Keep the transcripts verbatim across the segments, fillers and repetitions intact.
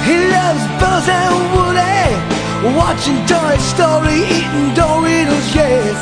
He loves Buzz and Woody, watching Toy Story, eating Doritos, yes.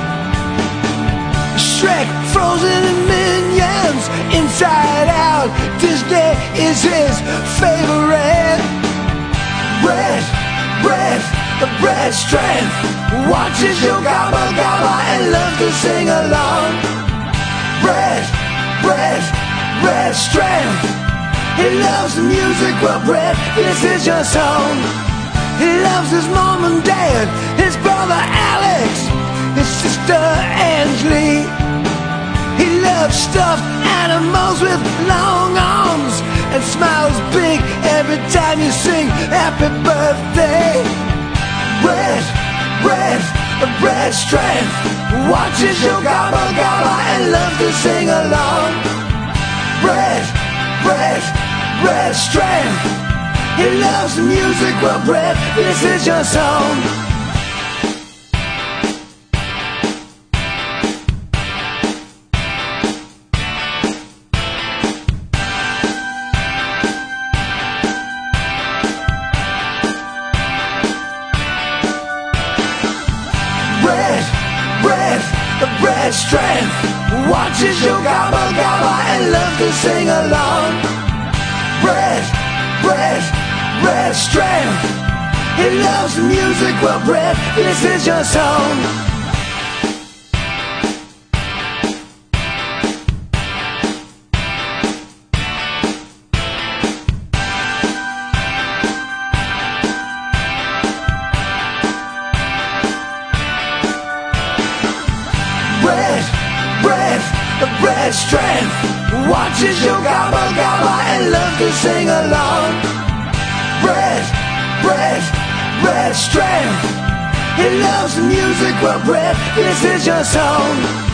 Shrek, Frozen and Minions, Inside Out, Disney is his favorite. Bread, bread, the bread strength, watches you gobble gobble and loves to sing along. Bread, bread, bread strength. He loves the music, well, Brett, this is your song. He loves his mom and dad, his brother Alex, his sister Angelie. He loves stuffed animals with long arms and smiles big every time you sing happy birthday. Brett, Brett, the bread strength, watches you gobble gobble and loves to sing along. Brett, Brett, Brett strength. He loves the music, well, Brett, this is your song. Brett, Brett, the bread strength, watches you gobble gobble and loves to sing along. Brett, Brett, Brett strength. He loves the music, well, Brett, this is your song. Brett, Brett, the bread strength, watches you gobble gobble and loves to sing along. Brett, Brett, Brett strength. He loves the music, well, Brett, this is your song.